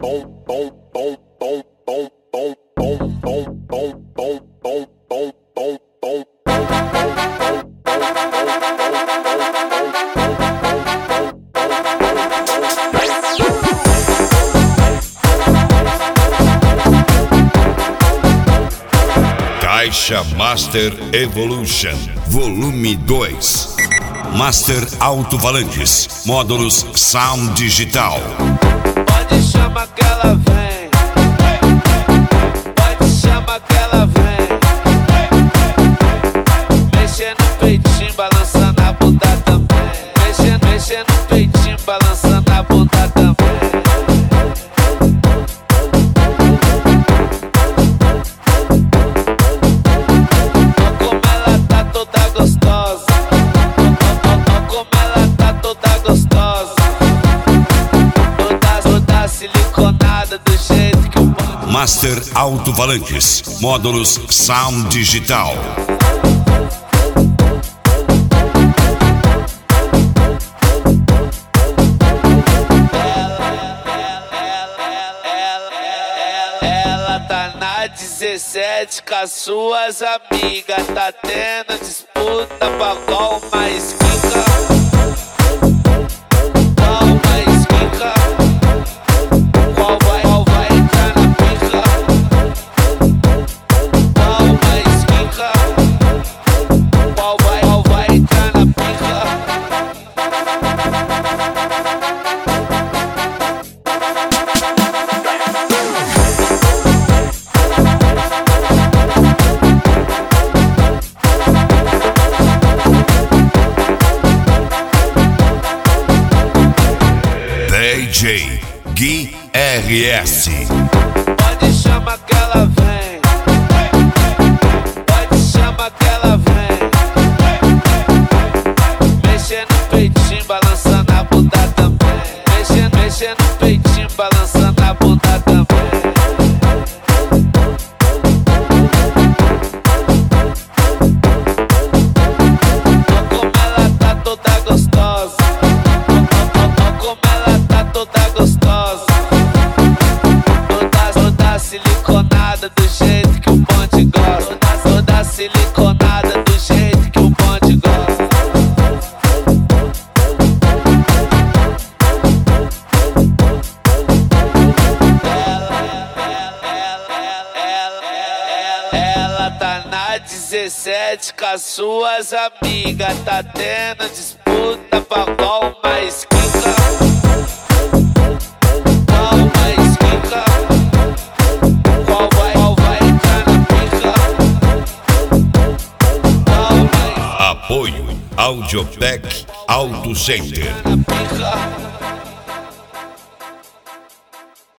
Caixa Master Evolution Volume 2. Master Alto-Falantes, módulos Sound Digital. Pode chamar que ela vem, pode chamar que ela vem. Mexendo no peitinho, balançando a bunda também. Mexendo no peitinho, balançando a bunda também. Master Alto-Falantes, módulos Sound Digital. Ela tá na 17 com as suas amigas, tá tendo disputa pra qual mais quica. Qual mais quica? Qual vai entrar na pica? Qual mais quica? Qual vai entrar na pica? DJ Gui RS. Pode chamar que ela vem, pode chamar que ela vem. Mexendo no peitinho, balançando a bunda também. Mexendo no peitinho, balançando a bunda também. Como ela tá toda gostosa, como ela tá toda gostosa. Toda siliconada do jeito que o bonde gosta. Toda siliconada do jeito que o bonde gosta. Ela tá na 17 com as suas amigas, tá tendo disputa pra qual mais quica. Qual mais quica? Qual vai entrar na pica? Qual mais Apoio Audiotech Auto Center. na pica?